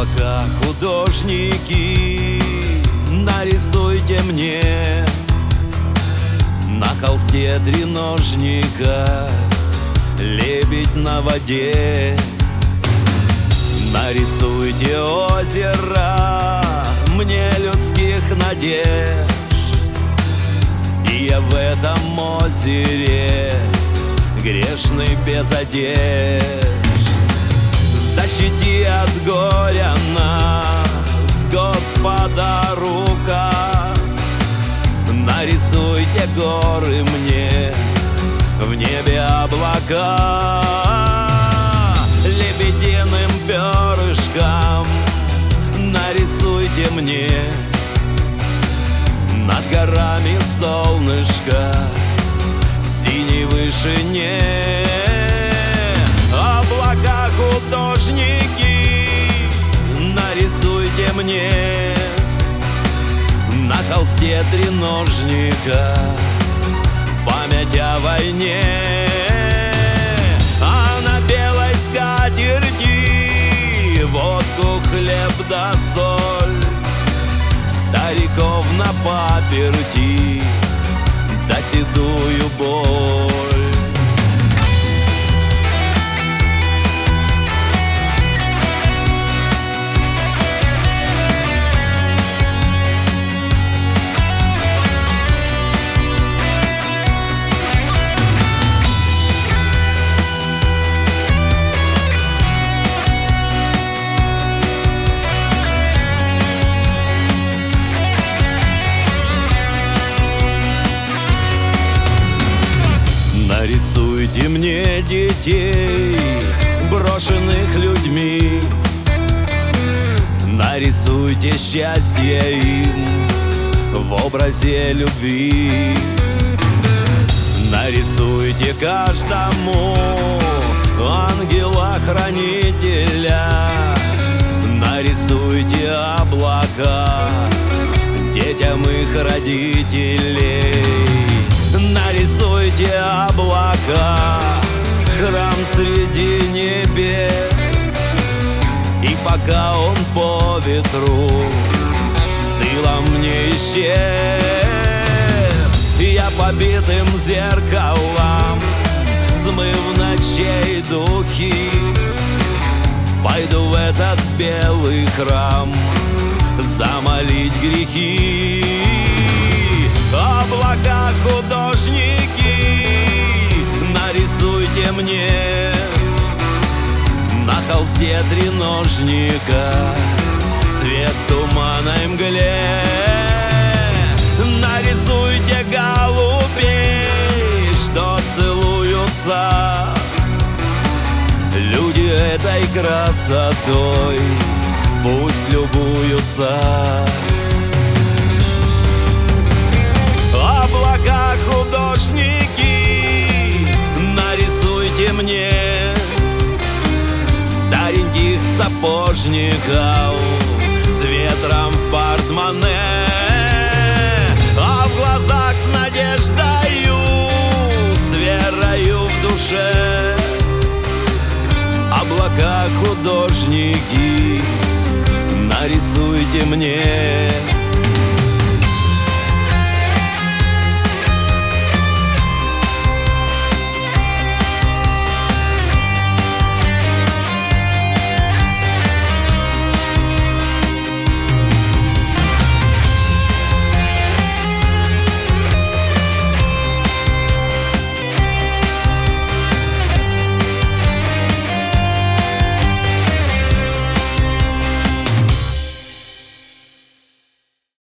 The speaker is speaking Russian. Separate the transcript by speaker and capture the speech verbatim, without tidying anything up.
Speaker 1: облака, художники, нарисуйте мне на холсте треножника лебедь на воде. Нарисуйте озеро мне людских надежд, и я в этом озере грешный без одежд. Защити от горя нас, Господа, рука. Нарисуйте горы мне, в небе облака. Лебединым перышком нарисуйте мне над горами солнышко в синей вышине. Облака, художники, нарисуйте мне на холсте треножника память о войне. А на белой скатерти водку, хлеб да соль, стариков на паперти да седую боль. Нарисуйте мне детей, брошенных людьми. Нарисуйте счастье им в образе любви. Нарисуйте каждому ангела-хранителя. Нарисуйте облака детям их родителей. Нарисуйте облака, храм среди небес, и пока он по ветру с тылом не исчез, я побитым зеркалом, смыв ночей духи, пойду в этот белый храм замолить грехи. Облака, художники, нарисуйте мне на холсте треножника свет в туманной мгле. Нарисуйте голубей, что целуются, люди этой красотой пусть любуются. Облака, художники, нарисуйте мне стареньких сапожников с ветром в портмоне. А в глазах с надеждою, с верою в душе облака, художники, нарисуйте мне